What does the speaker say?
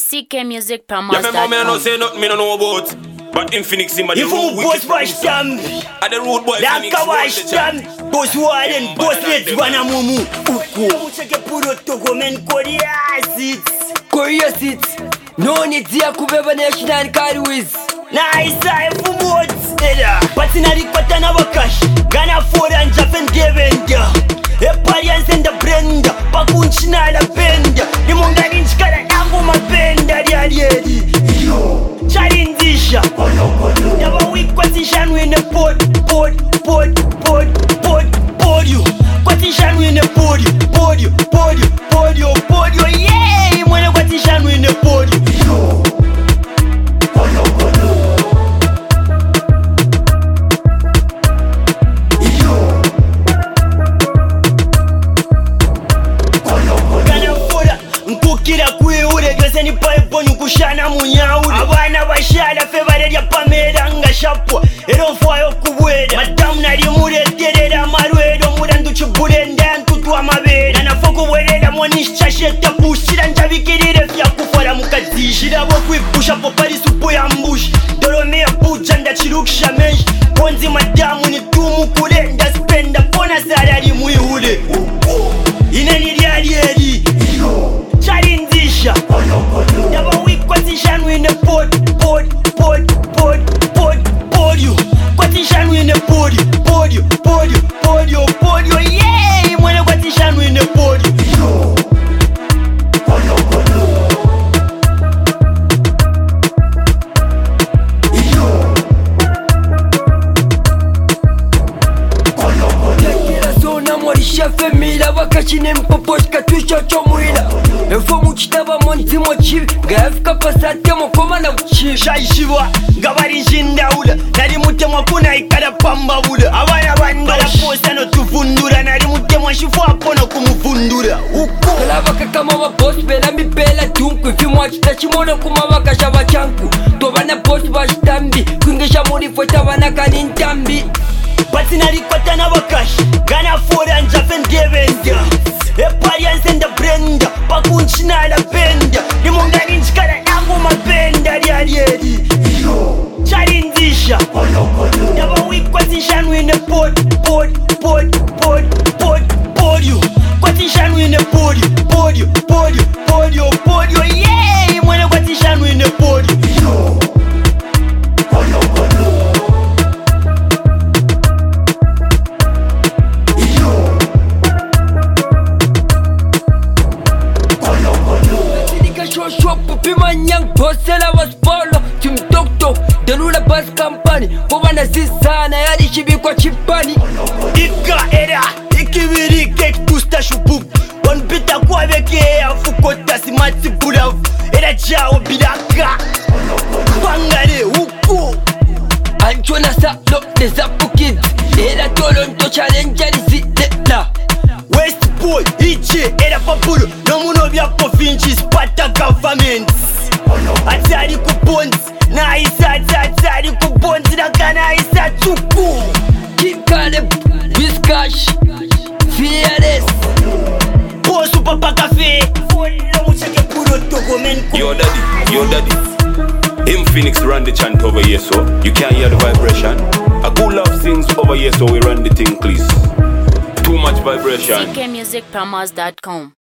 CK Music Yeah, Promos. my mom, I don't say nothing, me don't know about. But in Phoenix, in my If you boss by stamp, at the road boy, like Phoenix, a boy, wash stamp, boss warden, boss let's wana mumu. Uko. Mucheke puro togo men Koreas it. No need to kubeba national card with. Nice eye for mods. But in a rikwata na wakash. Gana for and Japan Devenda. Eparians and the blender. Pakunchina la benda. The mongarinch kala yangu mapenda. Yadi. Chalindisha. Never weak quotation in the pod you. Quotation in the pod you. Yeah, when a quotation in the pod you. Nkukira kwiure gyose ni paipo nyukushana munyaure abana bashara fe barerya pamera ngashapwa ero mfayo kubwera madamu nari mureterera marwero murandu chuburenda ntutwa amabera nanafoko bwerera monishasheta pushira njabikirire vya kufara mukazishira bo kwipusha popari supo ya mbushi dorome puja ndachirukisha menshi konzi madamu ni tumu kurenda spenda pona salari muihure ineni ryari Chalindisha. Never weak quotation in the pod you. Quotation in the pod you. Yeah, when a quotation in the pod you. Femila wakachine mpoposhka tushocho mwila Efo muchitaba monzimo chivi Gafika pasate mokoma na uchivi Shaishiwa, gabari njindaula Nari mutemwa kuna ikara pambabula Abana banda la posa no tufundura Nari mutemwa shifu apona kumufundura Uko Kalava kakama wa boss bela mipela tunku Ifi mwachita chimono kuma wakasha wachanku Tobana boss washitambi Kuingesha murifota wanaka nintambi Bati narikwata na wakash Gana fora njafen devenda Eparians and the blender Pakunchina la benda Nimungarinch kala yangu mapenda Yadi Chalindisha Never weak quotation in the pod you. Quotation in the pod you. Yeah, when a quotation in the pod you. Pimanyang posela was polo Tim Dokto Delula bus company Kubana zisana yali shibikwa chipani Ika era Ikibiri kek tusta shububu Wanpita kwa veke ya fukota simati pulavu Era jao bidaka Pangare uko Anchona sa lo nezapu kids Era tolonto challenge alizitela West boy iche era papulu No muno vya pofinchi spata government Atari kubonzi na isa atari kubonzi na kana isa tuku Kim Caleb Whiskash Fearless Bosu papa cafe Follow muchake puro togo men Yo daddy Him Phoenix run the chant over here so You can't hear the vibration A good love sings over here so we run the thing please Too much vibration CKMusicPromos.com